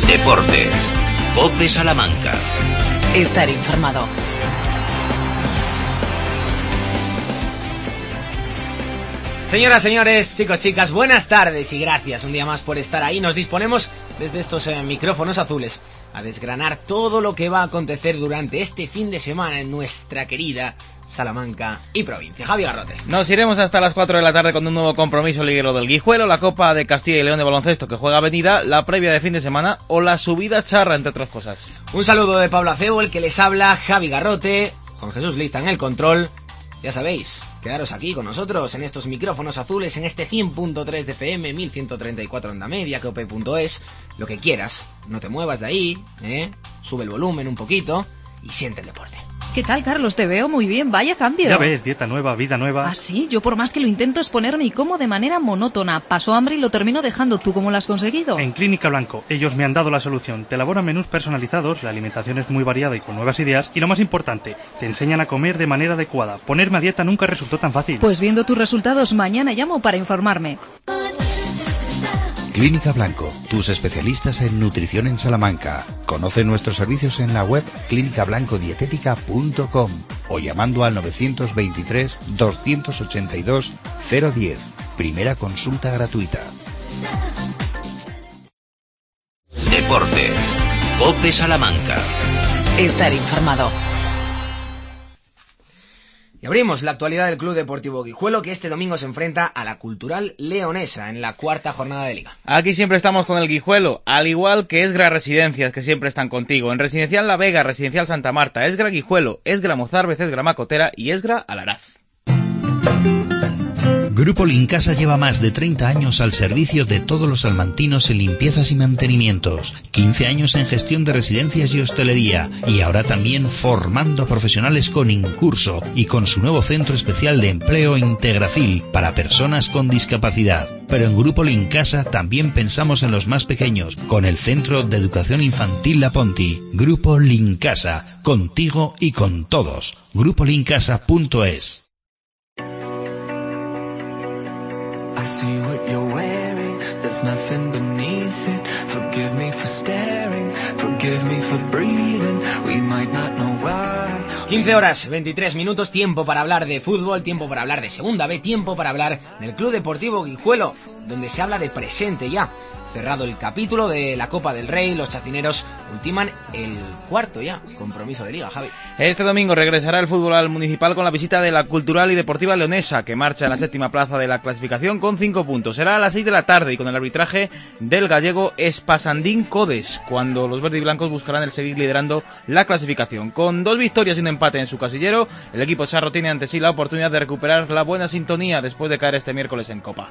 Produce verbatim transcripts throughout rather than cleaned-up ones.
Deportes. COPE Salamanca. Estar informado. Señoras, señores, chicos, chicas, buenas tardes y gracias un día más por estar ahí. Nos disponemos desde estos eh, micrófonos azules a desgranar todo lo que va a acontecer durante este fin de semana en nuestra querida Salamanca y provincia. Javi Garrote. Nos iremos hasta las cuatro de la tarde con un nuevo compromiso liguero del Guijuelo, la Copa de Castilla y León de baloncesto que juega Avenida, la previa de fin de semana o la subida charra, entre otras cosas. Un saludo de Pablo Acebo, el que les habla, Javi Garrote, Juan Jesús Lista en el control. Ya sabéis, quedaros aquí con nosotros en estos micrófonos azules, en este cien punto tres de F M, mil ciento treinta y cuatro onda media, cope punto es, lo que quieras, no te muevas de ahí, ¿eh? Sube el volumen un poquito y siente el deporte. ¿Qué tal, Carlos? Te veo muy bien, vaya cambio. Ya ves, dieta nueva, vida nueva. Ah, sí, yo por más que lo intento es ponerme y como de manera monótona. Paso hambre y lo termino dejando. ¿Tú cómo lo has conseguido? En Clínica Blanco, ellos me han dado la solución. Te elaboran menús personalizados, la alimentación es muy variada y con nuevas ideas. Y lo más importante, te enseñan a comer de manera adecuada. Ponerme a dieta nunca resultó tan fácil. Pues viendo tus resultados, mañana llamo para informarme. Clínica Blanco, tus especialistas en nutrición en Salamanca. Conoce nuestros servicios en la web clínica blanco dietética punto com o llamando al novecientos veintitrés, doscientos ochenta y dos, cero diez. Primera consulta gratuita. Deportes. COPE Salamanca. Estar informado. Y abrimos la actualidad del Club Deportivo Guijuelo, que este domingo se enfrenta a la Cultural Leonesa en la cuarta jornada de Liga. Aquí siempre estamos con el Guijuelo, al igual que Esgra Residencias, que siempre están contigo. En Residencial La Vega, Residencial Santa Marta, Esgra Guijuelo, Esgra Mozárvez, Esgra Macotera y Esgra Alaraz. Grupo Lincasa lleva más de treinta años al servicio de todos los salmantinos en limpiezas y mantenimientos, quince años en gestión de residencias y hostelería, y ahora también formando a profesionales con Incurso y con su nuevo centro especial de empleo Integracil para personas con discapacidad. Pero en Grupo Lincasa también pensamos en los más pequeños, con el Centro de Educación Infantil La Ponti. Grupo Lincasa, contigo y con todos. grupo lincasa punto es. See what you're wearing, there's nothing beneath it. Forgive me for staring, forgive me for breathing. We might not know why. quince horas, veintitrés minutos, tiempo para hablar de fútbol, tiempo para hablar de Segunda B, tiempo para hablar del Club Deportivo Guijuelo, donde se habla de presente ya. Cerrado el capítulo de la Copa del Rey, los chacineros ultiman el cuarto ya compromiso de Liga, Javi. Este domingo regresará el fútbol al municipal con la visita de la Cultural y Deportiva Leonesa, que marcha en la séptima plaza de la clasificación con cinco puntos. Será a las seis de la tarde y con el arbitraje del gallego Espasandín Codes, cuando los verdes y blancos buscarán el seguir liderando la clasificación. Con dos victorias y un empate en su casillero, el equipo charro tiene ante sí la oportunidad de recuperar la buena sintonía después de caer este miércoles en Copa.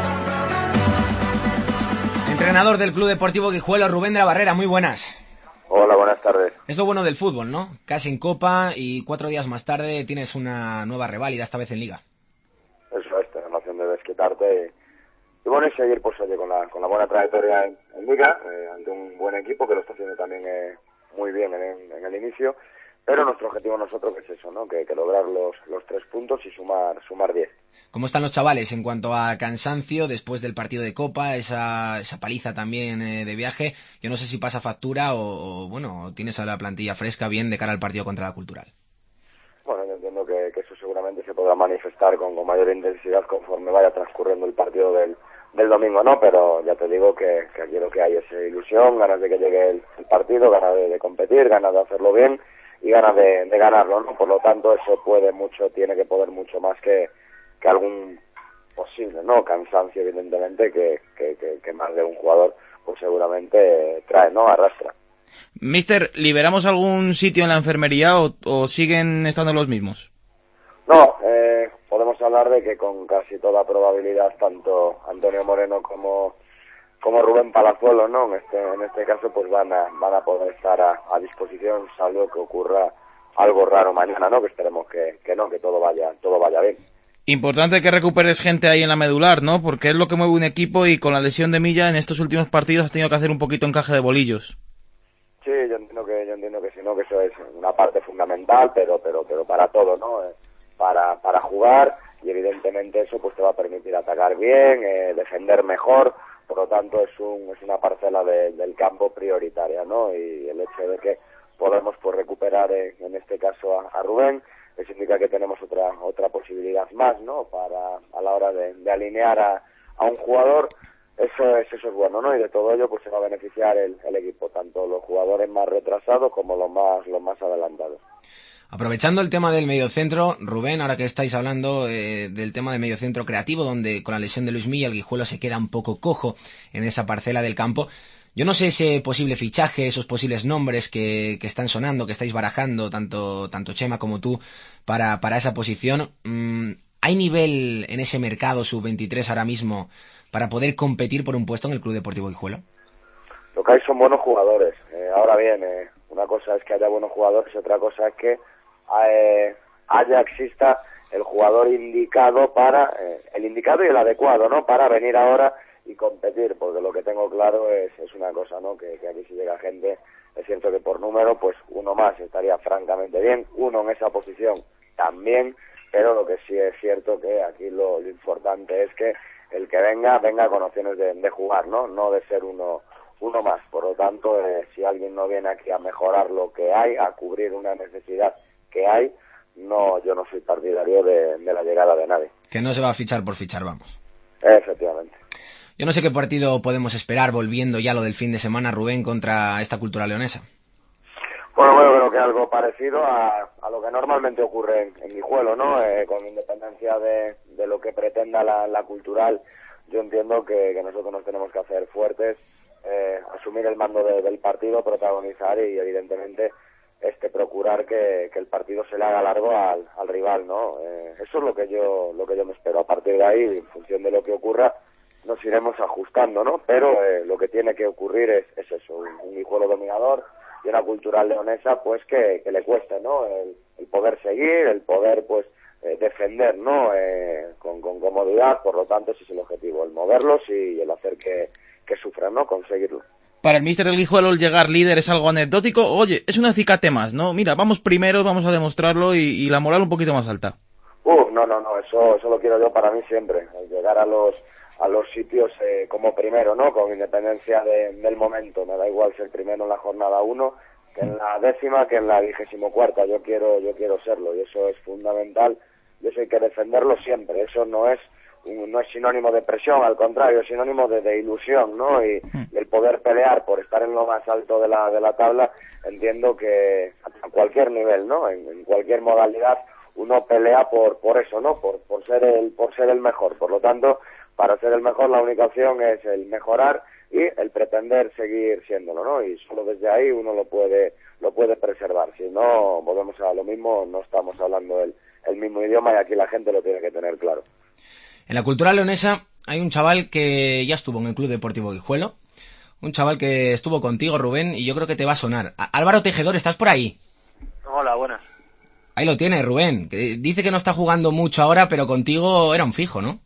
Entrenador del Club Deportivo Guijuelo, Rubén de la Barrera, muy buenas. Hola, buenas tardes. Es lo bueno del fútbol, ¿no? Casi en Copa y cuatro días más tarde tienes una nueva reválida, esta vez en Liga. Eso es, tener la opción de desquitarte y, y bueno, y seguir pues oye, con la con la buena trayectoria en, en Liga, eh, ante un buen equipo que lo está haciendo también eh, muy bien en, en el inicio, pero nuestro objetivo nosotros es eso, ¿no? Que, que lograr los, los tres puntos y sumar sumar diez. ¿Cómo están los chavales en cuanto a cansancio después del partido de Copa, esa esa paliza también eh, de viaje? Yo no sé si pasa factura o, o, bueno, tienes a la plantilla fresca bien de cara al partido contra la Cultural. Bueno, yo entiendo que, que eso seguramente se podrá manifestar con, con mayor intensidad conforme vaya transcurriendo el partido del, del domingo, ¿no? Pero ya te digo que, que aquí lo que hay es ilusión, ganas de que llegue el, el partido, ganas de, de competir, ganas de hacerlo bien y ganas de, de ganarlo, ¿no? Por lo tanto, eso puede mucho, tiene que poder mucho más que que algún posible, ¿no? Cansancio, evidentemente, que, que, que, que más de un jugador, pues seguramente trae, ¿no? Arrastra. Mister, ¿liberamos algún sitio en la enfermería o, o siguen estando los mismos? No, eh, podemos hablar de que con casi toda probabilidad, tanto Antonio Moreno como como Rubén Palazuelo, ¿no? En este en este caso, pues van a van a poder estar a, a disposición, salvo que ocurra algo raro mañana, ¿no? Que esperemos que, que no, que todo vaya todo vaya bien. Importante que recuperes gente ahí en la medular, ¿no? Porque es lo que mueve un equipo y con la lesión de Milla en estos últimos partidos has tenido que hacer un poquito encaje de bolillos. Sí, yo entiendo que yo entiendo que sí, ¿no? Que eso es una parte fundamental, pero pero pero para todo, ¿no? Eh, para para jugar y evidentemente eso pues te va a permitir atacar bien, eh, defender mejor, por lo tanto es un es una parcela de, del campo prioritaria, ¿no? Y el hecho de que podemos pues recuperar en, en este caso a, a Rubén, eso indica que tenemos otra otra posibilidad más, ¿no? Para a la hora de, de alinear a, a un jugador. Eso es eso es bueno, ¿no? Y de todo ello pues se va a beneficiar el, el equipo, tanto los jugadores más retrasados como los más los más adelantados. Aprovechando el tema del mediocentro, Rubén, ahora que estáis hablando eh, del tema del mediocentro creativo, donde con la lesión de Luis Milla el Guijuelo se queda un poco cojo en esa parcela del campo, yo no sé ese posible fichaje, esos posibles nombres que, que están sonando, que estáis barajando, tanto tanto Chema como tú, para, para esa posición. Mm, ¿hay nivel en ese mercado sub veintitrés ahora mismo para poder competir por un puesto en el Club Deportivo Guijuelo? Lo que hay son buenos jugadores. Eh, ahora bien, eh, una cosa es que haya buenos jugadores y otra cosa es que eh, haya, exista el jugador indicado para, eh, el indicado y el adecuado, ¿no? Para venir ahora y competir, porque lo que tengo claro es, es una cosa, ¿no? Que, que aquí si llega gente, es cierto que por número, pues uno más estaría francamente bien, uno en esa posición también, pero lo que sí es cierto que aquí lo, lo importante es que el que venga, venga con opciones de, de jugar, ¿no? No de ser uno uno más. Por lo tanto, eh, si alguien no viene aquí a mejorar lo que hay, a cubrir una necesidad que hay, no, yo no soy partidario de, de la llegada de nadie. Que no se va a fichar por fichar, vamos. Efectivamente. Yo no sé qué partido podemos esperar, volviendo ya lo del fin de semana, Rubén, contra esta Cultura Leonesa. Bueno, bueno, creo que algo parecido a, a lo que normalmente ocurre en, en Guijuelo, ¿no? Eh, con independencia de, de lo que pretenda la, la Cultural, yo entiendo que, que nosotros nos tenemos que hacer fuertes, eh, asumir el mando de, del partido, protagonizar y evidentemente este procurar que, que el partido se le haga largo al, al rival, ¿no? Eh, eso es lo que yo lo que yo me espero. A partir de ahí, en función de lo que ocurra, nos iremos ajustando, ¿no? Pero eh, lo que tiene que ocurrir es, es eso, un, un Guijuelo dominador y una Cultural Leonesa, pues que, que le cueste, ¿no? El, el poder seguir, el poder, pues, eh, defender, ¿no? Eh, con, con comodidad, por lo tanto, ese es el objetivo, el moverlos y el hacer que, que sufran, ¿no? Conseguirlo. Para el míster del Guijuelo el llegar líder es algo anecdótico. Oye, es un acicate más, ¿no? Mira, vamos primero, vamos a demostrarlo y, y la moral un poquito más alta. Uh, no, no, no, eso, eso lo quiero yo para mí siempre, el llegar a los a los sitios eh, como primero, ¿no? Con independencia de, del momento, me da igual ser primero en la jornada uno que en la décima, que en la vigésimo cuarta, yo quiero, yo quiero serlo y eso es fundamental y eso hay que defenderlo siempre, eso no es no es sinónimo de presión, al contrario, es sinónimo de, de ilusión, ¿no? Y, y el poder pelear por estar en lo más alto de la de la tabla, entiendo que a cualquier nivel, ¿no? En, en cualquier modalidad uno pelea por por eso, ¿no? Por por ser el por ser el mejor. Por lo tanto, para ser el mejor la única opción es el mejorar y el pretender seguir siéndolo, ¿no? Y solo desde ahí uno lo puede lo puede preservar. Si no, volvemos a lo mismo, no estamos hablando el, el mismo idioma y aquí la gente lo tiene que tener claro. En la Cultura Leonesa hay un chaval que ya estuvo en el Club Deportivo Guijuelo, un chaval que estuvo contigo, Rubén, y yo creo que te va a sonar. Álvaro Tejedor, ¿estás por ahí? Hola, buenas. Ahí lo tienes, Rubén, que dice que no está jugando mucho ahora, pero contigo era un fijo, ¿no?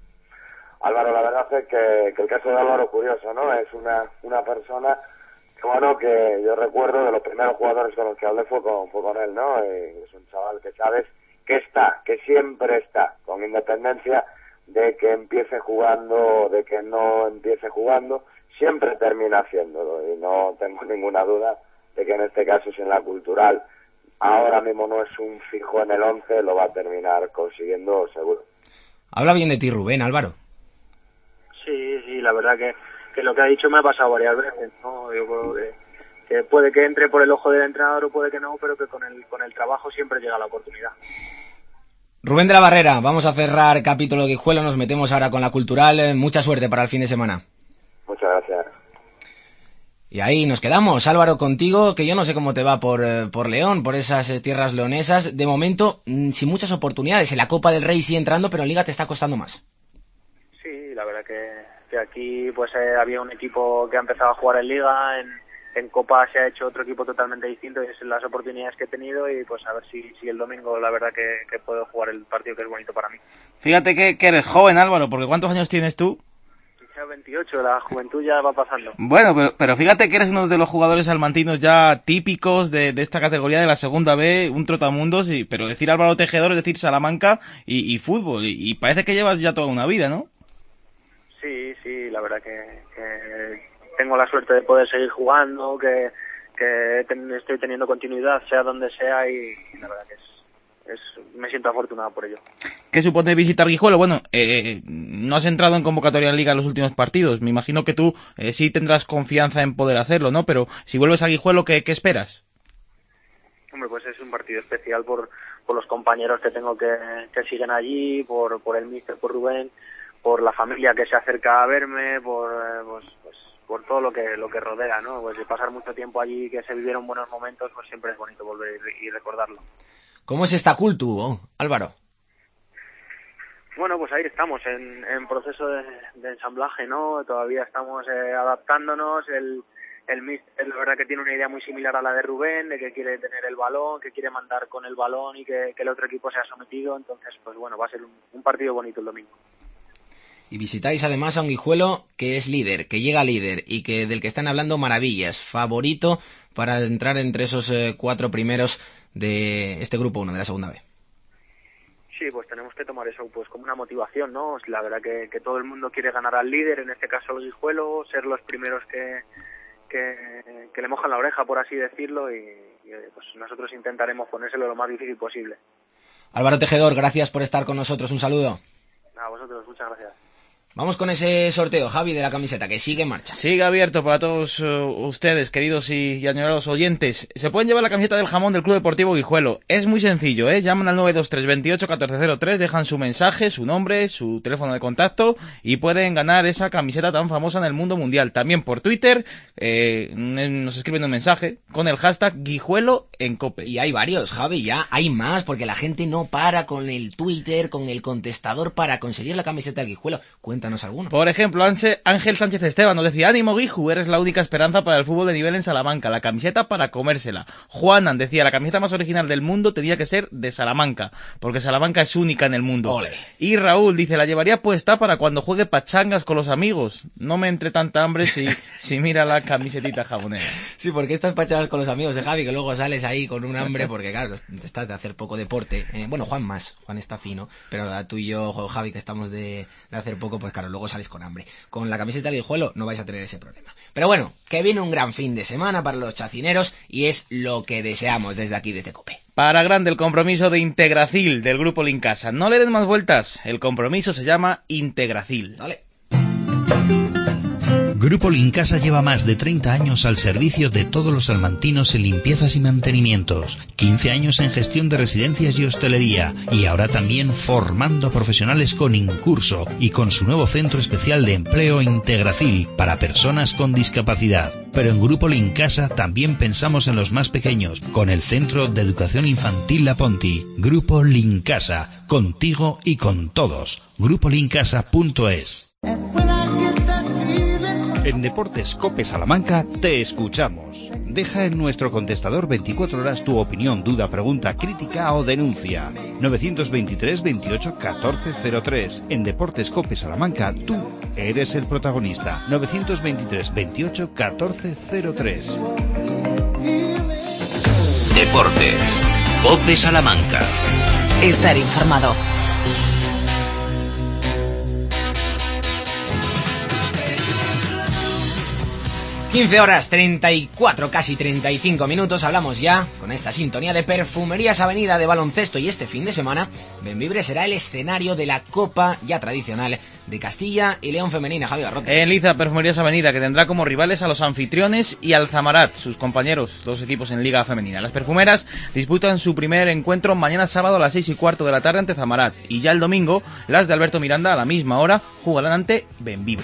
Álvaro, la verdad es que, que el caso de Álvaro es curioso, ¿no? Es una, una persona que, bueno, que yo recuerdo de los primeros jugadores con los que hablé fue con, fue con él, ¿no? Eh, es un chaval que sabes que está, que siempre está, con independencia de que empiece jugando, de que no empiece jugando, siempre termina haciéndolo y no tengo ninguna duda de que en este caso, si en la Cultural ahora mismo no es un fijo en el once, lo va a terminar consiguiendo seguro. Habla bien de ti, Rubén, Álvaro. Sí, sí, la verdad que, que lo que ha dicho me ha pasado varias veces, ¿no? Yo creo que, que puede que entre por el ojo del entrenador o puede que no, pero que con el, con el trabajo siempre llega la oportunidad. Rubén de la Barrera, vamos a cerrar capítulo Guijuelo, nos metemos ahora con la Cultural. Eh, mucha suerte para el fin de semana. Muchas gracias. Y ahí nos quedamos, Álvaro, contigo, que yo no sé cómo te va por, eh, por León, por esas eh, tierras leonesas. De momento, mmm, sin muchas oportunidades. En la Copa del Rey sigue entrando, pero en Liga te está costando más. Sí, la verdad que, que aquí pues eh, había un equipo que ha empezado a jugar en Liga, en... En Copa se ha hecho otro equipo totalmente distinto y es las oportunidades que he tenido y pues a ver si, si el domingo la verdad que, que puedo jugar el partido que es bonito para mí. Fíjate que, que eres joven, Álvaro, porque ¿cuántos años tienes tú? Ya veintiocho, la juventud ya va pasando. Bueno, pero, pero fíjate que eres uno de los jugadores salmantinos ya típicos de, de esta categoría de la segunda B, un trotamundos, y, pero decir Álvaro Tejedor es decir Salamanca y, y fútbol, y, y parece que llevas ya toda una vida, ¿no? Sí, sí, la verdad que, que tengo la suerte de poder seguir jugando, que, que ten, estoy teniendo continuidad, sea donde sea, y, y la verdad que es, es me siento afortunado por ello. ¿Qué supone visitar Guijuelo? Bueno, eh, no has entrado en convocatoria en Liga en los últimos partidos. Me imagino que tú eh, sí tendrás confianza en poder hacerlo, ¿no? Pero si vuelves a Guijuelo, ¿qué, qué esperas? Hombre, pues es un partido especial por, por los compañeros que tengo que, que siguen allí, por, por el míster, por Rubén, por la familia que se acerca a verme, por eh, pues, pues, por todo lo que lo que rodea, ¿no? Pues de pasar mucho tiempo allí, que se vivieron buenos momentos, pues siempre es bonito volver y recordarlo. ¿Cómo es esta cultu, Álvaro? Bueno, pues ahí estamos, en, en proceso de, de ensamblaje, ¿no? Todavía estamos eh, adaptándonos. El, el míster, la verdad que tiene una idea muy similar a la de Rubén, de que quiere tener el balón, que quiere mandar con el balón y que, que el otro equipo sea sometido. Entonces, pues bueno, va a ser un, un partido bonito el domingo. Y visitáis además a un Guijuelo que es líder, que llega líder y que del que están hablando maravillas, favorito para entrar entre esos eh, cuatro primeros de este grupo uno, de la segunda B. Sí, pues tenemos que tomar eso pues como una motivación, ¿no? La verdad que, que todo el mundo quiere ganar al líder, en este caso el Guijuelo, ser los primeros que, que, que le mojan la oreja, por así decirlo, y, y pues nosotros intentaremos ponérselo lo más difícil posible. Álvaro Tejedor, gracias por estar con nosotros, un saludo. A vosotros, muchas gracias. Vamos con ese sorteo, Javi, de la camiseta, que sigue en marcha. Sigue abierto para todos uh, ustedes, queridos y, y añorados oyentes. Se pueden llevar la camiseta del jamón del Club Deportivo Guijuelo. Es muy sencillo, ¿eh? Llaman al nueve dos tres, veintiocho, catorce cero tres, dejan su mensaje, su nombre, su teléfono de contacto y pueden ganar esa camiseta tan famosa en el mundo mundial. También por Twitter eh, nos escriben un mensaje con el hashtag Guijuelo en Cope. Y hay varios, Javi, ya hay más, porque la gente no para con el Twitter, con el contestador para conseguir la camiseta del Guijuelo. Cuéntanos alguno. Por ejemplo, Ángel Sánchez Esteban nos decía: ánimo Guiju, eres la única esperanza para el fútbol de nivel en Salamanca, la camiseta para comérsela. Juanan decía: la camiseta más original del mundo tenía que ser de Salamanca, porque Salamanca es única en el mundo. Ole. Y Raúl dice: la llevaría puesta para cuando juegue pachangas con los amigos. No me entre tanta hambre si, si mira la camisetita jamonera. Sí, porque estas pachangas con los amigos de Javi, que luego sales ahí con un hambre, porque claro, estás de hacer poco deporte. Eh, bueno, Juan más, Juan está fino, pero tú y yo, Javi, que estamos de, de hacer poco, pues claro, luego sales con hambre. Con la camiseta del Guijuelo no vais a tener ese problema. Pero bueno, que viene un gran fin de semana para los chacineros y es lo que deseamos desde aquí, desde Cope. Para grande el compromiso de Integracil del Grupo Lincasa. No le den más vueltas, el compromiso se llama Integracil. Dale. Grupo Lincasa lleva más de treinta años al servicio de todos los salmantinos en limpiezas y mantenimientos, quince años en gestión de residencias y hostelería, y ahora también formando profesionales con Incurso y con su nuevo centro especial de empleo Integracil para personas con discapacidad. Pero en Grupo Lincasa también pensamos en los más pequeños, con el Centro de Educación Infantil La Ponti. Grupo Lincasa, contigo y con todos. grupo lincasa punto es. En Deportes Cope Salamanca te escuchamos. Deja en nuestro contestador veinticuatro horas tu opinión, duda, pregunta, crítica o denuncia. novecientos veintitrés, veintiocho, catorce cero tres. En Deportes Cope Salamanca tú eres el protagonista. novecientos veintitrés, veintiocho, catorce cero tres. Deportes Cope Salamanca. Estar informado. quince horas treinta y cuatro, casi treinta y cinco minutos, hablamos ya con esta sintonía de Perfumerías Avenida de baloncesto y este fin de semana Bembibre será el escenario de la Copa ya tradicional de Castilla y León femenina. Javi Garrote. En Liza, Perfumerías Avenida, que tendrá como rivales a los anfitriones y al Zamarat, sus compañeros, dos equipos en Liga Femenina. Las perfumeras disputan su primer encuentro mañana sábado a las seis y cuarto de la tarde ante Zamarat, y ya el domingo las de Alberto Miranda a la misma hora jugarán ante Bembibre.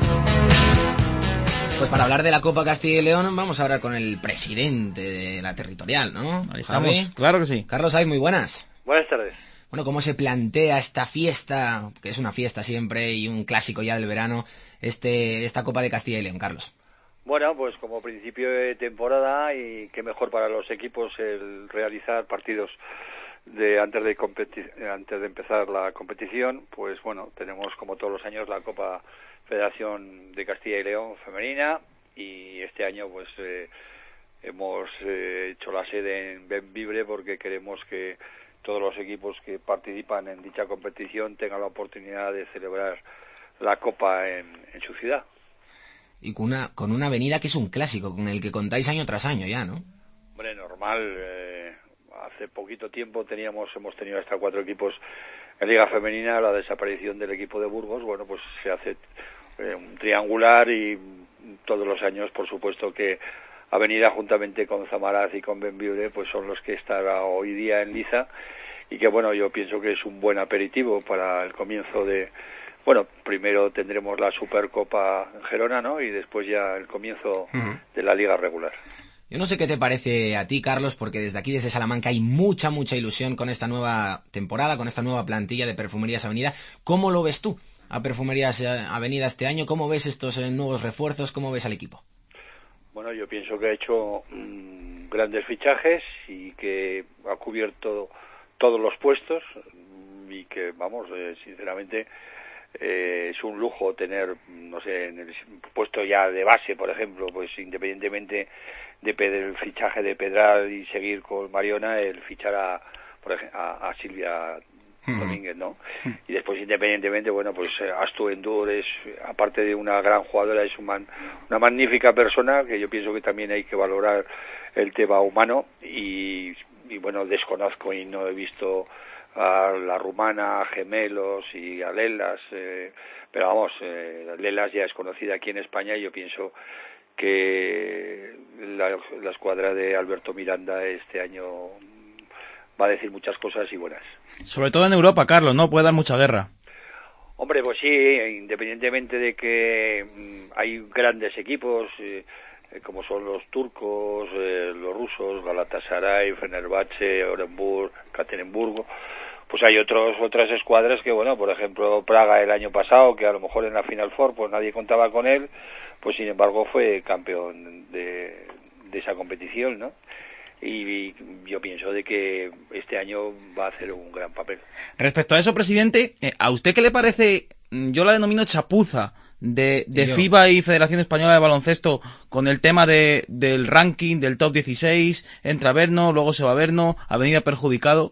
Pues para hablar de la Copa Castilla y León vamos a hablar con el presidente de la territorial, ¿no? Ahí estamos, Javi. Claro que sí. Carlos Saiz, muy buenas. Buenas tardes. Bueno, ¿cómo se plantea esta fiesta, que es una fiesta siempre y un clásico ya del verano, este esta Copa de Castilla y León, Carlos? Bueno, pues como principio de temporada, y qué mejor para los equipos el realizar partidos de antes de competi- antes de empezar la competición. Pues bueno, tenemos como todos los años la Copa Federación de Castilla y León femenina, y este año pues eh, hemos eh, hecho la sede en Bembibre porque queremos que todos los equipos que participan en dicha competición tengan la oportunidad de celebrar la Copa en, en su ciudad. Y con una, con una avenida que es un clásico, con el que contáis año tras año ya, ¿no? Hombre, normal. Eh, hace poquito tiempo teníamos, hemos tenido hasta cuatro equipos en Liga Femenina. La desaparición del equipo de Burgos, bueno, pues se hace eh, un triangular y todos los años, por supuesto que Avenida, juntamente con Zamaraz y con Benviure, pues son los que están hoy día en liza, y que, bueno, yo pienso que es un buen aperitivo para el comienzo de... Bueno, primero tendremos la Supercopa en Gerona, ¿no? Y después ya el comienzo uh-huh. de la Liga regular. Yo no sé qué te parece a ti, Carlos, porque desde aquí, desde Salamanca, hay mucha, mucha ilusión con esta nueva temporada, con esta nueva plantilla de Perfumerías Avenida. ¿Cómo lo ves tú a Perfumerías Avenida este año? ¿Cómo ves estos eh, nuevos refuerzos? ¿Cómo ves al equipo? Bueno, yo pienso que ha hecho mmm, grandes fichajes y que ha cubierto todos los puestos y que, vamos, eh, sinceramente... Eh, es un lujo tener, no sé, en el puesto ya de base, por ejemplo, pues independientemente de el fichaje de Pedral y seguir con Mariona, el fichar a, por ejemplo, a, a Silvia uh-huh. Domínguez, ¿no? Uh-huh. Y después, independientemente, bueno, pues Astu Endur es, aparte de una gran jugadora, es un man, una magnífica persona, que yo pienso que también hay que valorar el tema humano, y, y bueno, desconozco y no he visto a la rumana, a Gemelos y a Lelas, eh, pero vamos, eh, Lelas ya es conocida aquí en España, y yo pienso que la, la escuadra de Alberto Miranda este año va a decir muchas cosas y buenas. Sobre todo en Europa, Carlos, ¿no? Puede dar mucha guerra. Hombre, pues sí, independientemente de que mmm, hay grandes equipos, eh, como son los turcos, eh, los rusos, Galatasaray, Fenerbahce, Orenburg, Caterenburgo, pues hay otros otras escuadras que, bueno, por ejemplo, Praga el año pasado, que a lo mejor en la Final Four pues nadie contaba con él, pues sin embargo fue campeón de, de esa competición, ¿no? Y, y yo pienso de que este año va a hacer un gran papel. Respecto a eso, presidente, ¿a usted qué le parece? Yo la denomino chapuza de, de FIBA y Federación Española de Baloncesto con el tema de del ranking del top dieciséis, entra Averno, luego se va Averno, Avenida perjudicado.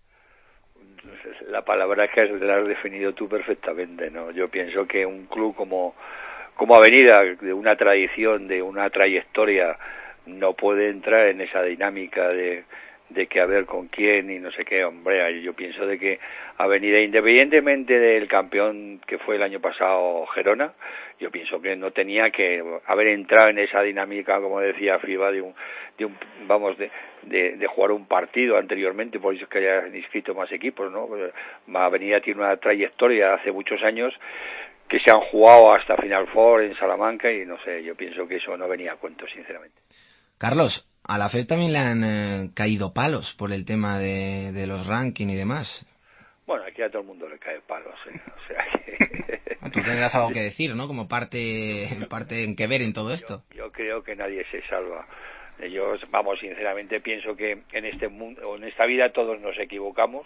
La palabra que has definido tú perfectamente, ¿no? Yo pienso que un club como como Avenida, de una tradición, de una trayectoria, no puede entrar en esa dinámica de de que a ver con quién y no sé qué. Hombre, yo pienso de que Avenida, independientemente del campeón que fue el año pasado Gerona, yo pienso que no tenía que haber entrado en esa dinámica, como decía FIBA, de un, de un vamos, de, de, de jugar un partido anteriormente, por eso es que hayan inscrito más equipos, ¿no? Avenida tiene una trayectoria hace muchos años que se han jugado hasta Final Four en Salamanca, y no sé, yo pienso que eso no venía a cuento, sinceramente. Carlos, a la F E D también le han eh, caído palos por el tema de, de los rankings y demás. Bueno, aquí a todo el mundo le cae palos, ¿eh? O sea que... Tú tendrás algo que decir, ¿no? Como parte, parte en que ver en todo esto. Yo, yo creo que nadie se salva. Yo, vamos, sinceramente pienso que en este mundo, en esta vida todos nos equivocamos,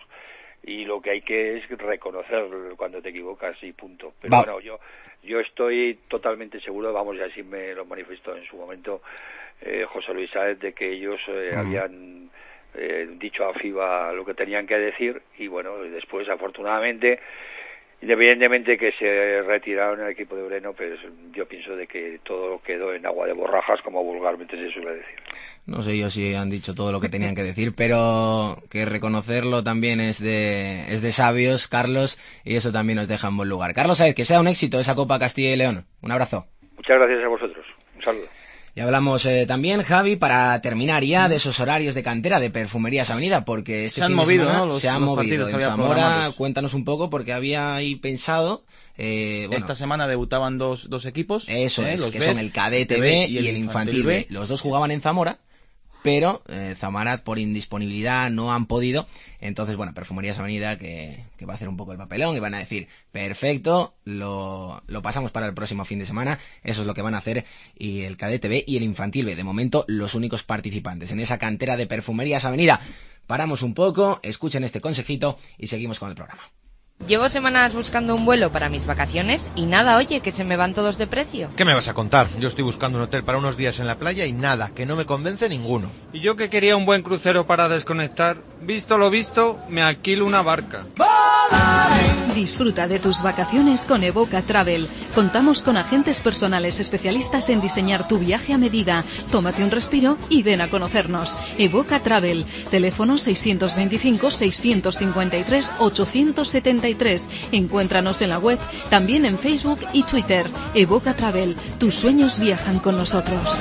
y lo que hay que es reconocer cuando te equivocas y punto. Pero Va. bueno, yo yo estoy totalmente seguro, vamos, ya así me lo manifestó en su momento eh, José Luis Sáez, de que ellos eh, uh-huh. habían eh, dicho a FIBA lo que tenían que decir, y bueno, después afortunadamente, independientemente que se retiraron el equipo de Ureno, pues yo pienso de que todo quedó en agua de borrajas, como vulgarmente se suele decir. No sé yo si han dicho todo lo que tenían que decir, pero que reconocerlo también es de es de sabios, Carlos, y eso también nos deja en buen lugar. Carlos, Sáez, que sea un éxito esa Copa Castilla y León. Un abrazo. Muchas gracias a vosotros. Un saludo. Y hablamos eh, también, Javi, para terminar ya, de esos horarios de cantera de Perfumerías Avenida, porque este se han fin movido, de semana ¿no? Los, se han los movido. En Zamora, cuéntanos un poco, porque había ahí pensado... Eh, bueno, esta semana debutaban dos, dos equipos. Eso ¿eh? es, los que B, son el Cadete B y el, el Infantil B. B. Los dos jugaban en Zamora, pero eh, Zamaraz por indisponibilidad no han podido. Entonces, bueno, Perfumerías Avenida que, que va a hacer un poco el papelón y van a decir, perfecto, lo, lo pasamos para el próximo fin de semana. Eso es lo que van a hacer, y el Cadete B y el Infantil B, de momento los únicos participantes en esa cantera de Perfumerías Avenida. Paramos un poco, escuchen este consejito y seguimos con el programa. Llevo semanas buscando un vuelo para mis vacaciones y nada, oye, que se me van todos de precio. ¿Qué me vas a contar? Yo estoy buscando un hotel para unos días en la playa y nada, que no me convence ninguno. Y yo que quería un buen crucero para desconectar, visto lo visto, me alquilo una barca. ¡Va! Disfruta de tus vacaciones con Evoca Travel. Contamos con agentes personales especialistas en diseñar tu viaje a medida. Tómate un respiro y ven a conocernos. Evoca Travel. Teléfono seiscientos veinticinco, seiscientos cincuenta y tres, ochocientos setenta y tres. Encuéntranos en la web, también en Facebook y Twitter. Evoca Travel. Tus sueños viajan con nosotros.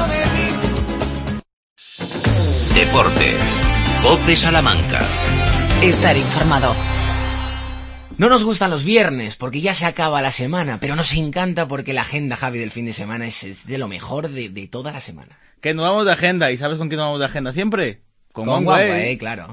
Deportes. COPE Salamanca. Estar informado. No nos gustan los viernes porque ya se acaba la semana, pero nos encanta porque la agenda, Javi, del fin de semana es, es de lo mejor de, de toda la semana. Que nos vamos de agenda, ¿y sabes con quién nos vamos de agenda siempre? Con, con One Way, claro.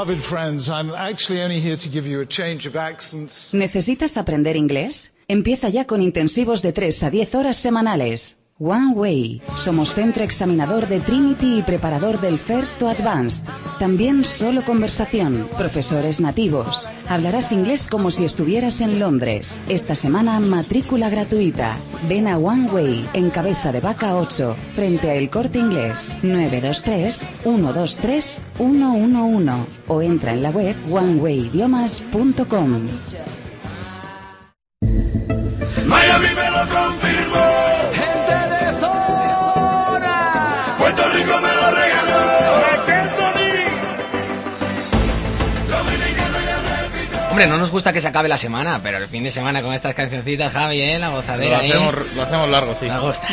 ¿Necesitas aprender inglés? Empieza ya con intensivos de tres a diez horas semanales. One Way. Somos centro examinador de Trinity y preparador del First to Advanced. También solo conversación. Profesores nativos. Hablarás inglés como si estuvieras en Londres. Esta semana matrícula gratuita. Ven a One Way en Cabeza de Vaca ocho, frente a El Corte Inglés. nueve dos tres, uno dos tres, uno uno uno o entra en la web one way idiomas punto com. Miami me lo confirmó. Puerto Rico me lo regaló. Hombre, no nos gusta que se acabe la semana, pero el fin de semana con estas cancioncitas, Javi, ¿eh? La gozadera, lo hacemos, ¿eh? Lo hacemos largo, sí. Me gusta.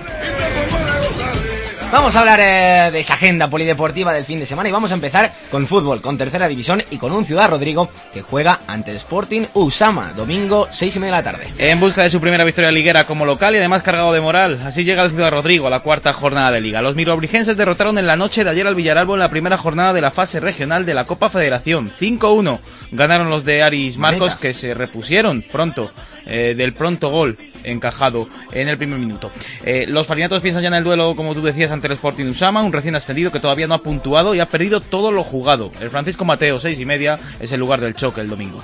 Vamos a hablar eh, de esa agenda polideportiva del fin de semana y vamos a empezar con fútbol, con tercera división y con un Ciudad Rodrigo que juega ante el Sporting Usama, domingo seis y media de la tarde. En busca de su primera victoria liguera como local y además cargado de moral, así llega el Ciudad Rodrigo a la cuarta jornada de liga. Los mirobrigenses derrotaron en la noche de ayer al Villaralbo en la primera jornada de la fase regional de la Copa Federación, cinco uno. Ganaron los de Aris Marcos, que se repusieron pronto eh, del pronto gol encajado en el primer minuto. Eh, los farinetos piensan ya en el duelo, como tú decías, ante el Sporting Usama, un recién ascendido que todavía no ha puntuado y ha perdido todo lo jugado. El Francisco Mateo, seis y media, es el lugar del choque el domingo.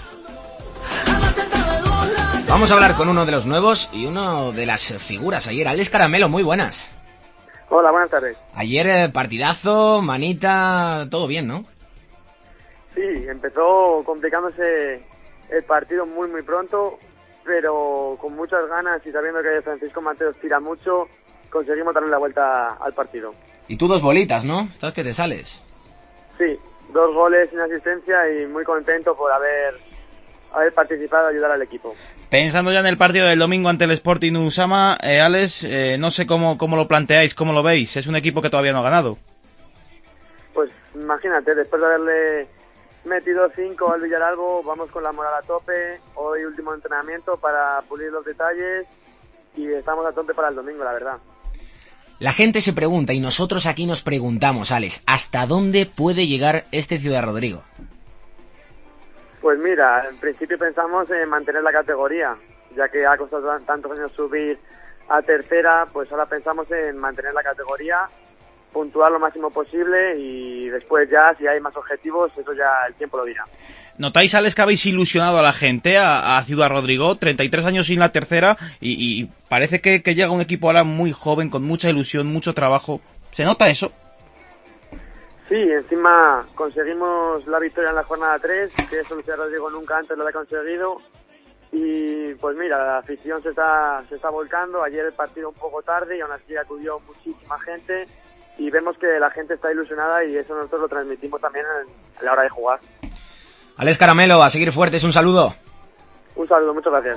Vamos a hablar con uno de los nuevos y uno de las figuras ayer, Alex Caramelo, muy buenas. Hola, buenas tardes. Ayer eh, partidazo, manita, todo bien, ¿no? Sí, empezó complicándose el partido muy muy pronto, pero con muchas ganas y sabiendo que Francisco Mateos tira mucho, conseguimos darle la vuelta al partido. Y tú dos bolitas, ¿no? Estás que te sales. Sí, dos goles sin asistencia y muy contento por haber, haber participado y ayudar al equipo. Pensando ya en el partido del domingo ante el Sporting Usama, eh, Alex, eh, no sé cómo, cómo lo planteáis, cómo lo veis. Es un equipo que todavía no ha ganado. Pues imagínate, después de haberle metido cinco al Villaralbo, vamos con la moral a tope. Hoy último entrenamiento para pulir los detalles y estamos a tope para el domingo, la verdad. La gente se pregunta y nosotros aquí nos preguntamos, Alex, ¿hasta dónde puede llegar este Ciudad Rodrigo? Pues mira, en principio pensamos en mantener la categoría, ya que ha costado tantos años subir a tercera, pues ahora pensamos en mantener la categoría, puntuar lo máximo posible y después ya, si hay más objetivos, eso ya el tiempo lo dirá. ¿Notáis, Alex, que habéis ilusionado a la gente, a, a Ciudad Rodrigo? treinta y tres años sin la tercera y, y parece que, que llega un equipo ahora muy joven, con mucha ilusión, mucho trabajo. ¿Se nota eso? Sí, encima conseguimos la victoria en la jornada tres, que eso Ciudad Rodrigo nunca antes lo había conseguido. Y pues mira, la afición se está, se está volcando. Ayer el partido un poco tarde y aún así acudió muchísima gente. Y vemos que la gente está ilusionada y eso nosotros lo transmitimos también a la hora de jugar. Alex Caramelo, a seguir fuertes, un saludo. Un saludo, muchas gracias.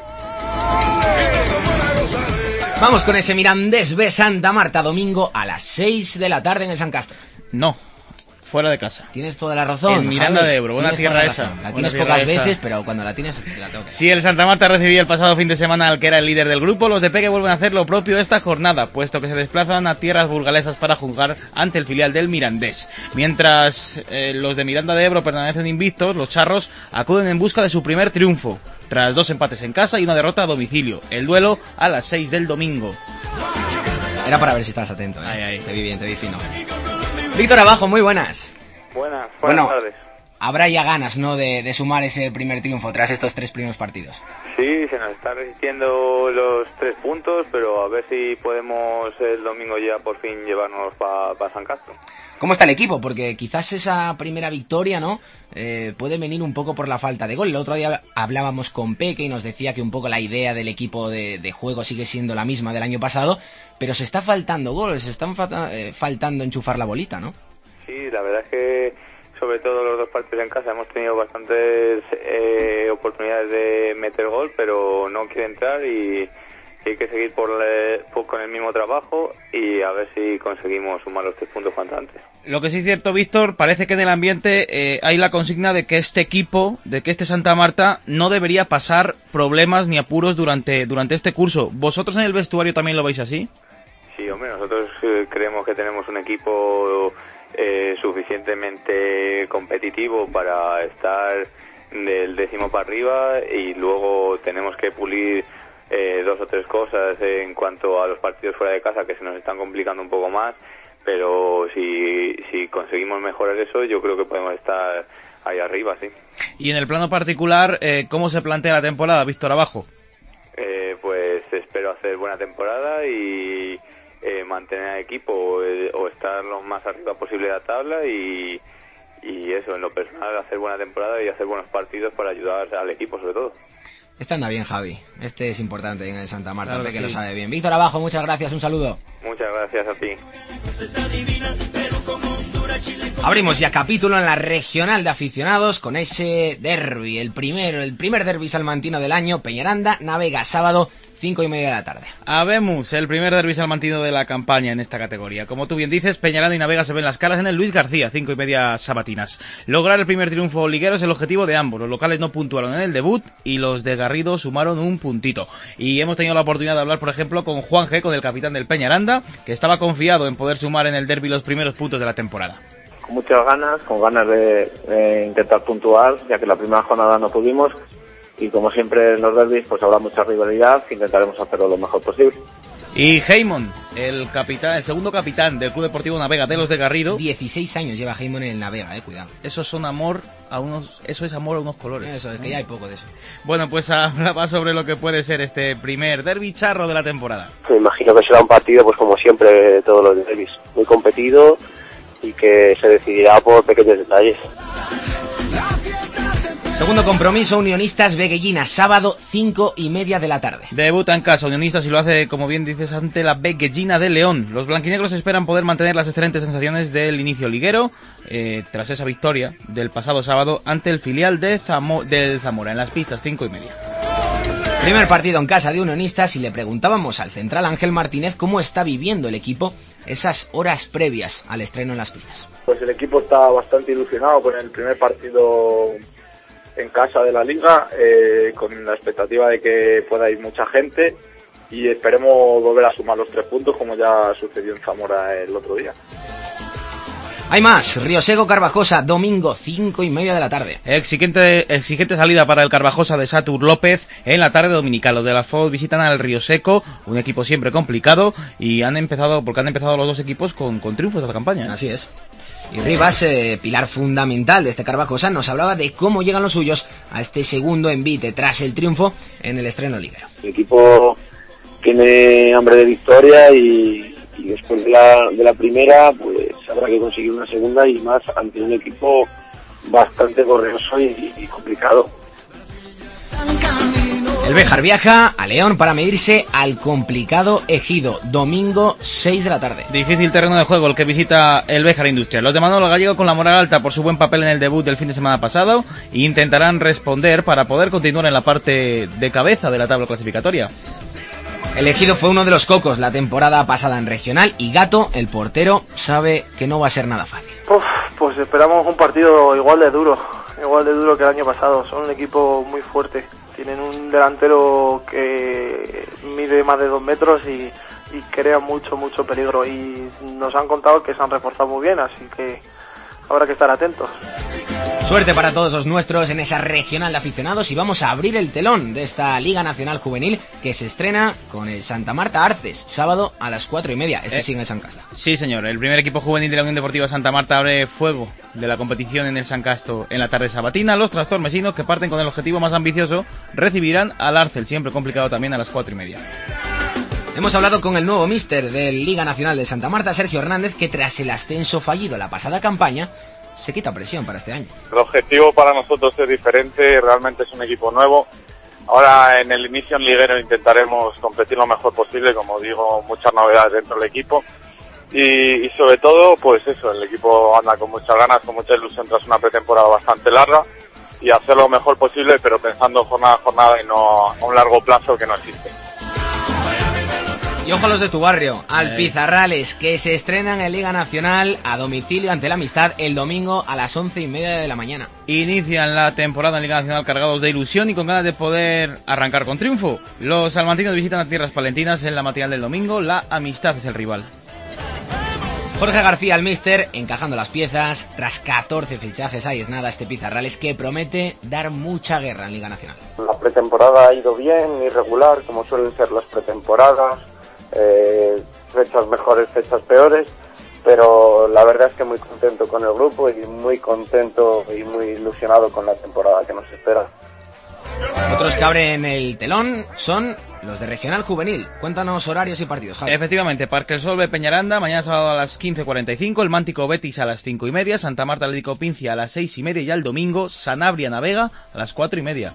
Vamos con ese Mirandés B Santa Marta, domingo a las seis de la tarde en el San Castro. No, fuera de casa. Tienes toda la razón. En Miranda Javi, de Ebro, buena tierra esa. La buena tienes pocas esa. veces, pero cuando la tienes, te la toca. Si el Santa Marta recibía el pasado fin de semana al que era el líder del grupo, los de Peque vuelven a hacer lo propio esta jornada, puesto que se desplazan a tierras burgalesas para jugar ante el filial del Mirandés. Mientras eh, los de Miranda de Ebro permanecen invictos, los charros acuden en busca de su primer triunfo, tras dos empates en casa y una derrota a domicilio. El duelo a las seis del domingo. Era para ver si estabas atento, ¿eh? Ahí, ahí. Te vi bien, te vi fino. Víctor Abajo, muy buenas. Buenas, buenas bueno, tardes. Habrá ya ganas, ¿no?, de, de sumar ese primer triunfo tras estos tres primeros partidos. Sí, se nos está resistiendo los tres puntos, pero a ver si podemos el domingo ya por fin llevarnos para pa San Castro. ¿Cómo está el equipo? Porque quizás esa primera victoria, ¿no? Eh, puede venir un poco por la falta de gol. El otro día hablábamos con Peque y nos decía que un poco la idea del equipo de, de juego sigue siendo la misma del año pasado, pero se está faltando goles, se están falta, eh, faltando enchufar la bolita, ¿no? Sí, la verdad es que sobre todo los dos partidos en casa hemos tenido bastantes eh, oportunidades de meter gol, pero no quiere entrar y hay que seguir por, le, por con el mismo trabajo y a ver si conseguimos sumar los tres puntos cuanto antes. Lo que sí es cierto, Víctor, parece que en el ambiente eh, hay la consigna de que este equipo, de que este Santa Marta no debería pasar problemas ni apuros durante, durante este curso. ¿Vosotros en el vestuario también lo veis así? Sí, hombre, nosotros eh, creemos que tenemos un equipo eh, suficientemente competitivo para estar del décimo para arriba y luego tenemos que pulir Eh, dos o tres cosas en cuanto a los partidos fuera de casa que se nos están complicando un poco más, pero si, si conseguimos mejorar eso yo creo que podemos estar ahí arriba, sí. Y en el plano particular, eh, ¿cómo se plantea la temporada, Víctor Abajo? Eh, pues espero hacer buena temporada y eh, mantener al equipo eh, o estar lo más arriba posible de la tabla y, y eso, en lo personal, hacer buena temporada y hacer buenos partidos para ayudar al equipo sobre todo. Este anda bien, Javi. Este es importante en el Santa Marta, claro que sí. lo sabe bien. Víctor Abajo, muchas gracias, un saludo. Muchas gracias a ti. Abrimos ya capítulo en la regional de aficionados con ese derbi, el primero, el primer derbi salmantino del año, Peñaranda-Navega, sábado, cinco y media de la tarde. Habemos el primer derbi salmantino de la campaña en esta categoría. Como tú bien dices, Peñaranda y Navega se ven las caras en el Luis García, cinco y media sabatinas. Lograr el primer triunfo liguero es el objetivo de ambos. Los locales no puntuaron en el debut y los de Garrido sumaron un puntito. Y hemos tenido la oportunidad de hablar, por ejemplo, con Juan G, con el capitán del Peñaranda, que estaba confiado en poder sumar en el derbi los primeros puntos de la temporada. Con muchas ganas, con ganas de, de intentar puntuar, ya que la primera jornada no pudimos. Y como siempre en los derbis, pues habrá mucha rivalidad, intentaremos hacerlo lo mejor posible. Y Heymon, el capitán, el segundo capitán del Club Deportivo Navega de los de Garrido. dieciséis años lleva Heymon en el Navega, eh, cuidado. Eso son amor a unos, eso es amor a unos colores. Eso, es que ya hay poco de eso. Bueno, pues hablaba sobre lo que puede ser este primer derbi charro de la temporada. Me imagino que será un partido, pues como siempre, de todos los derbis, muy competido y que se decidirá por pequeños detalles. Segundo compromiso, Unionistas Veguellina, sábado, cinco y media de la tarde. Debuta en casa Unionistas y lo hace, como bien dices, ante la Veguellina de León. Los blanquinegros esperan poder mantener las excelentes sensaciones del inicio liguero, eh, tras esa victoria del pasado sábado ante el filial de Zamo- del Zamora, en las pistas, cinco y media. Primer partido en casa de Unionistas y le preguntábamos al central Ángel Martínez cómo está viviendo el equipo esas horas previas al estreno en las pistas. Pues el equipo está bastante ilusionado con el primer partido en casa de la liga, eh, con la expectativa de que pueda ir mucha gente y esperemos volver a sumar los tres puntos como ya sucedió en Zamora el otro día. Hay más, Rioseco Carvajosa, domingo, cinco y media de la tarde. Exigente, exigente salida para el Carvajosa de Satur López en la tarde dominical. Los de las F O D visitan al Rioseco, un equipo siempre complicado, y han empezado, porque han empezado los dos equipos con, con triunfos de la campaña. Así es. Y Rivas, eh, pilar fundamental de este Carvajosa, nos hablaba de cómo llegan los suyos a este segundo envite tras el triunfo en el estreno liguero. El equipo tiene hambre de victoria y, y después de la, de la primera, pues habrá que conseguir una segunda y más ante un equipo bastante correoso y, y complicado. El Béjar viaja a León para medirse al complicado Ejido, domingo seis de la tarde. Difícil terreno de juego el que visita el Béjar Industrial. Los de Manolo Gallego con la moral alta por su buen papel en el debut del fin de semana pasado e intentarán responder para poder continuar en la parte de cabeza de la tabla clasificatoria. El Ejido fue uno de los cocos la temporada pasada en regional y Gato, el portero, sabe que no va a ser nada fácil. Uf, pues esperamos un partido igual de duro, igual de duro que el año pasado. Son un equipo muy fuerte. Tienen un delantero que mide más de dos metros y, y crea mucho, mucho peligro. Y nos han contado que se han reforzado muy bien, así que habrá que estar atentos. Suerte para todos los nuestros en esa regional de aficionados y vamos a abrir el telón de esta Liga Nacional Juvenil que se estrena con el Santa Marta Arces, sábado a las cuatro y media. Este eh, sigue en San Casto. Sí, señor. El primer equipo juvenil de la Unión Deportiva Santa Marta abre fuego de la competición en el San Casto en la tarde sabatina. Los trastormesinos, que parten con el objetivo más ambicioso, recibirán al Arcel, siempre complicado también, a las cuatro y media. Hemos hablado con el nuevo míster del Liga Nacional de Santa Marta, Sergio Hernández, que tras el ascenso fallido la pasada campaña, se quita presión para este año. El objetivo para nosotros es diferente, realmente es un equipo nuevo. Ahora en el inicio en liguero intentaremos competir lo mejor posible, como digo, muchas novedades dentro del equipo. Y, y sobre todo, pues eso, el equipo anda con muchas ganas, con mucha ilusión tras una pretemporada bastante larga y hacer lo mejor posible, pero pensando jornada a jornada y no a un largo plazo que no existe. Y ojo a los de tu barrio, al Ey. Pizarrales, que se estrenan en Liga Nacional a domicilio ante la Amistad el domingo a las once y media de la mañana. Inician la temporada en Liga Nacional cargados de ilusión y con ganas de poder arrancar con triunfo. Los salmantinos visitan a Tierras Palentinas en la matinal del domingo. La Amistad es el rival. Jorge García, el míster, encajando las piezas. Tras catorce fichajes, ahí es nada este Pizarrales que promete dar mucha guerra en Liga Nacional. La pretemporada ha ido bien, irregular, como suelen ser las pretemporadas. Eh, fechas mejores, fechas peores, pero la verdad es que muy contento con el grupo y muy contento y muy ilusionado con la temporada que nos espera. Otros que abren el telón son los de Regional Juvenil. Cuéntanos horarios y partidos, Javi. Efectivamente, Parque El Sol, Peñaranda, mañana sábado a las quince cuarenta y cinco, el Mántico Betis a las cinco y media, Santa Marta Atlético Pincia a las seis y media y el domingo Sanabria Navega a las cuatro y media.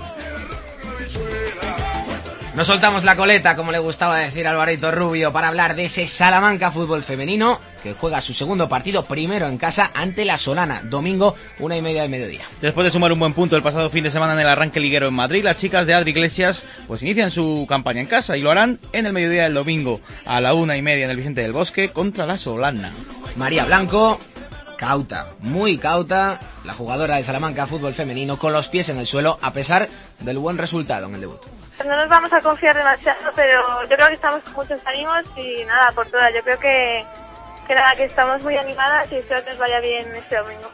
No soltamos la coleta, como le gustaba decir a Alvarito Rubio, para hablar de ese Salamanca Fútbol Femenino, que juega su segundo partido primero en casa ante la Solana, domingo, una y media del mediodía. Después de sumar un buen punto el pasado fin de semana en el arranque liguero en Madrid, las chicas de Adri Iglesias pues inician su campaña en casa y lo harán en el mediodía del domingo, a la una y media en el Vicente del Bosque, contra la Solana. María Blanco, cauta, muy cauta, la jugadora de Salamanca Fútbol Femenino, con los pies en el suelo, a pesar del buen resultado en el debut. No nos vamos a confiar demasiado, pero yo creo que estamos con muchos ánimos y nada, por todas. Yo creo que, que nada, que estamos muy animadas y espero que nos vaya bien este domingo.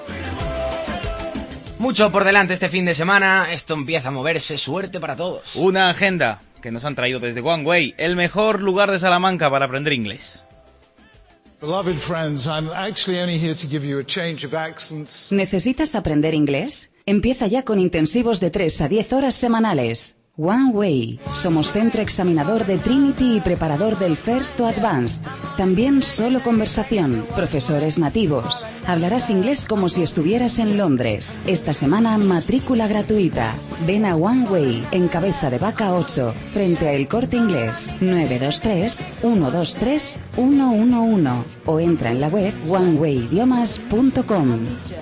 Mucho por delante este fin de semana, esto empieza a moverse, suerte para todos. Una agenda que nos han traído desde One Way, el mejor lugar de Salamanca para aprender inglés. Beloved friends, I'm actually only here to give you a change of accents. ¿Necesitas aprender inglés? Empieza ya con intensivos de tres a diez horas semanales. One Way. Somos centro examinador de Trinity y preparador del First to Advanced. También solo conversación. Profesores nativos. Hablarás inglés como si estuvieras en Londres. Esta semana matrícula gratuita. Ven a One Way en Cabeza de Vaca ocho, frente a El Corte Inglés. nueve dos tres, uno dos tres, uno uno uno o entra en la web one way idiomas punto com.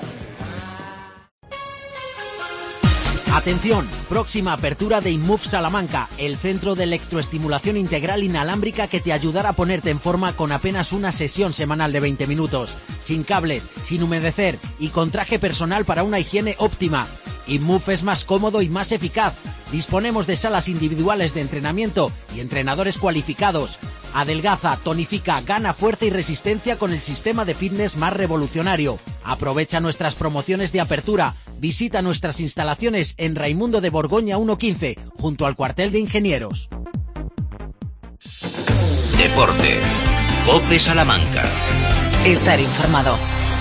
Atención, próxima apertura de InMove Salamanca, el centro de electroestimulación integral inalámbrica que te ayudará a ponerte en forma con apenas una sesión semanal de veinte minutos, sin cables, sin humedecer y con traje personal para una higiene óptima. InMove es más cómodo y más eficaz. Disponemos de salas individuales de entrenamiento y entrenadores cualificados. Adelgaza, tonifica, gana fuerza y resistencia con el sistema de fitness más revolucionario. Aprovecha nuestras promociones de apertura. Visita nuestras instalaciones en Raimundo de Borgoña ciento quince, junto al cuartel de ingenieros. Deportes. COPE Salamanca. Estar informado.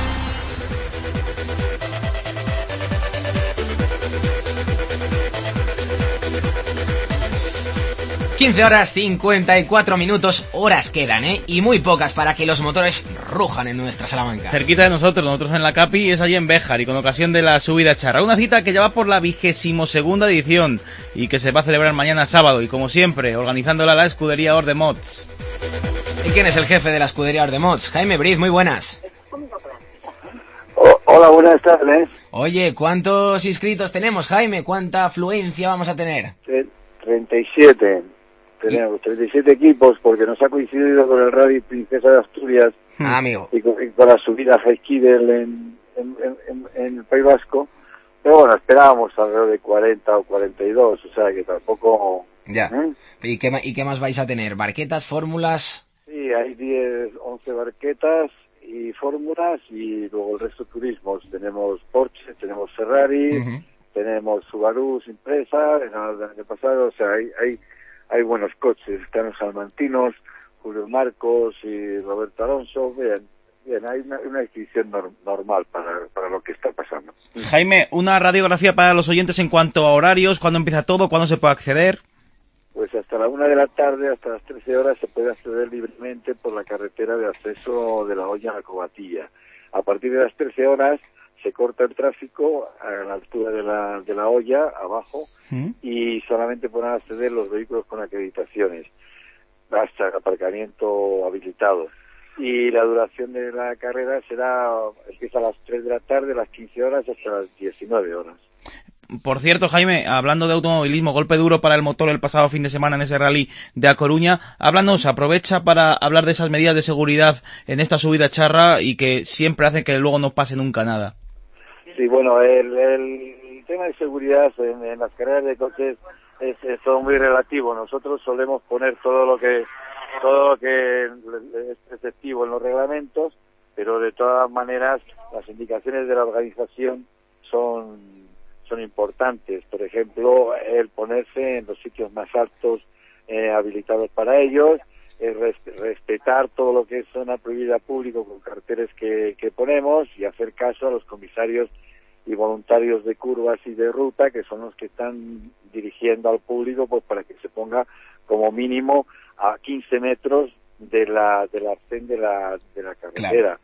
quince horas cincuenta y cuatro minutos, horas quedan, ¿eh? Y muy pocas para que los motores rujan en nuestra Salamanca. Cerquita de nosotros, nosotros en la Capi, es allí en Béjar y con ocasión de la subida charra. Una cita que ya va por la vigésimo segunda edición y que se va a celebrar mañana sábado y como siempre, organizándola la escudería Ordemods. ¿Y quién es el jefe de la escudería Ordemods? Jaime Briz, muy buenas. Oh, hola, buenas tardes. Oye, ¿cuántos inscritos tenemos, Jaime? ¿Cuánta afluencia vamos a tener? treinta y siete. Tenemos treinta y siete equipos porque nos ha coincidido con el Rally Princesa de Asturias ah, amigo. Y, con, y con la subida a Jaizkibel en, en, en, en el País Vasco. Pero bueno, esperábamos alrededor de cuarenta o cuarenta y dos, o sea que tampoco... Ya. ¿eh? ¿Y qué, ¿Y qué más vais a tener? ¿Barquetas, fórmulas? Sí, hay diez, once barquetas y fórmulas y luego el resto turismos. Tenemos Porsche, tenemos Ferrari, uh-huh. tenemos Subaru Impresa, el año pasado, o sea, hay... hay Hay buenos coches, están los salmantinos, Julio Marcos y Roberto Alonso, bien, bien, hay una, una inscripción norm, normal para, para lo que está pasando. Jaime, una radiografía para los oyentes en cuanto a horarios, cuándo empieza todo, cuándo se puede acceder. Pues Pues hasta la una de la tarde, hasta las trece horas, se puede acceder libremente por la carretera de acceso de La Hoya a Covatilla. A partir de las trece horas se corta el tráfico a la altura de la, de la Hoya, abajo, ¿Mm? y solamente podrán acceder los vehículos con acreditaciones, hasta aparcamiento habilitado. Y la duración de la carrera será, empieza a las tres de la tarde, a las quince horas, hasta las diecinueve horas. Por cierto, Jaime, hablando de automovilismo, golpe duro para el motor el pasado fin de semana en ese rally de A Coruña. Háblanos, aprovecha para hablar de esas medidas de seguridad en esta subida charra y que siempre hacen que luego no pase nunca nada. Sí, bueno, el, el tema de seguridad en, en las carreras de coches es, es todo muy relativo. Nosotros solemos poner todo lo que todo lo que es preceptivo en los reglamentos, pero de todas maneras las indicaciones de la organización son son importantes. Por ejemplo, el ponerse en los sitios más altos eh, habilitados para ellos, el res respetar todo lo que es zona prohibida público con carteles que, que ponemos y hacer caso a los comisarios y voluntarios de curvas y de ruta, que son los que están dirigiendo al público pues para que se ponga como mínimo a quince metros de la del arcén de la, de la carretera. Claro.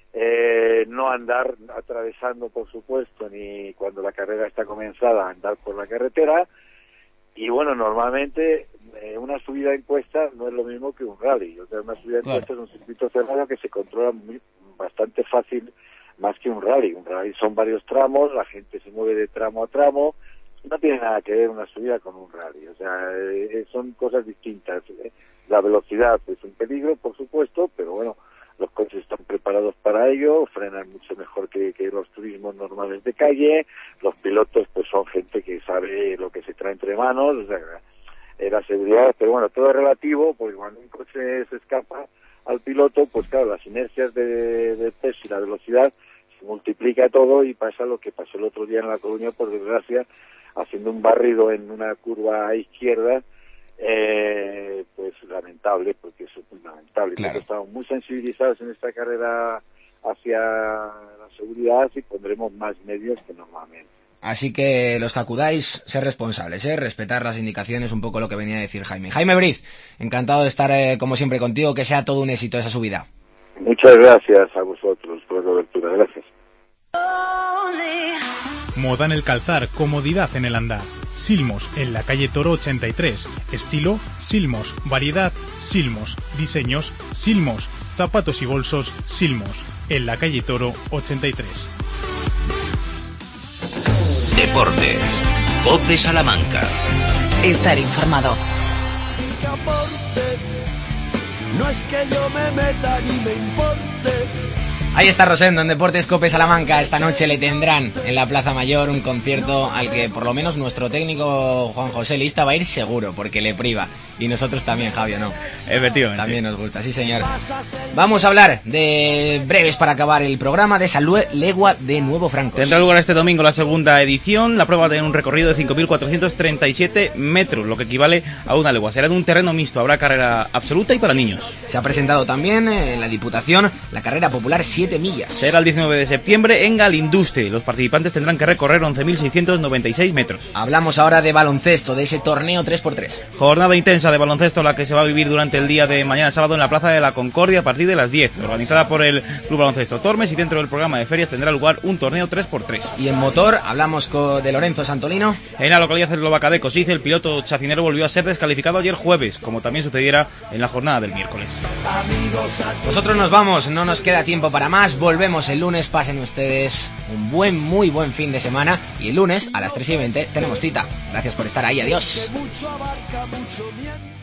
Eh, no andar atravesando, por supuesto, ni cuando la carrera está comenzada, andar por la carretera. Y bueno, normalmente eh, una subida en cuesta no es lo mismo que un rally. O sea, una subida en claro. cuesta es un circuito cerrado que se controla muy, bastante fácil, más que un rally. Un rally son varios tramos, la gente se mueve de tramo a tramo. No tiene nada que ver una subida con un rally. O sea, eh, son cosas distintas. ¿eh? La velocidad es un peligro, por supuesto, pero bueno, los coches están preparados para ello, frenan mucho mejor que, que los turismos normales de calle, los pilotos pues son gente que sabe lo que se trae entre manos, o sea, eh, la seguridad, pero bueno, todo es relativo, porque cuando un coche se escapa al piloto, pues claro, las inercias de, de peso y la velocidad se multiplica todo y pasa lo que pasó el otro día en La Coruña, por desgracia, haciendo un barrido en una curva a izquierda, Eh, pues lamentable, porque eso es muy lamentable. Claro. Estamos muy sensibilizados en esta carrera hacia la seguridad y pondremos más medios que normalmente. Así que los que acudáis, ser responsables, ¿eh? Respetar las indicaciones, un poco lo que venía a decir Jaime. Jaime Briz, encantado de estar eh, como siempre contigo, que sea todo un éxito esa subida. Muchas gracias a vosotros por la cobertura, gracias. Moda en el calzar, comodidad en el andar. Silmos, en la calle Toro ochenta y tres. Estilo, Silmos. Variedad, Silmos. Diseños, Silmos. Zapatos y bolsos, Silmos. En la calle Toro ochenta y tres. Deportes. COPE Salamanca. Estar informado. No es que yo me meta ni me importe. Ahí está Rosendo en Deportes COPE Salamanca. Esta noche le tendrán en la Plaza Mayor un concierto al que por lo menos nuestro técnico Juan José Lista va a ir seguro, porque le priva. Y nosotros también, Javi, ¿no? Efectivamente. También nos gusta, sí señor. Vamos a hablar de breves para acabar el programa de esa legua de Nuevo Francos. Tendrá lugar este domingo la segunda edición. La prueba tiene un recorrido de cinco mil cuatrocientos treinta y siete metros, lo que equivale a una legua. Será en un terreno mixto, habrá carrera absoluta y para niños. Se ha presentado también en la Diputación la carrera popular siete millas. Será el diecinueve de septiembre en Galinduste. Los participantes tendrán que recorrer once mil seiscientos noventa y seis metros. Hablamos ahora de baloncesto, de ese torneo tres por tres. Jornada intensa de baloncesto la que se va a vivir durante el día de mañana sábado en la Plaza de la Concordia a partir de las diez, organizada por el Club Baloncesto Tormes, y dentro del programa de ferias tendrá lugar un torneo tres por tres. Y en motor hablamos de Lorenzo Santolino. En la localidad eslovaca de Kosice, el piloto chacinero volvió a ser descalificado ayer jueves, como también sucediera en la jornada del miércoles. Nosotros nos vamos, no nos queda tiempo para más, volvemos el lunes, pasen ustedes un buen, muy buen fin de semana, y el lunes a las tres y veinte tenemos cita. Gracias por estar ahí, adiós.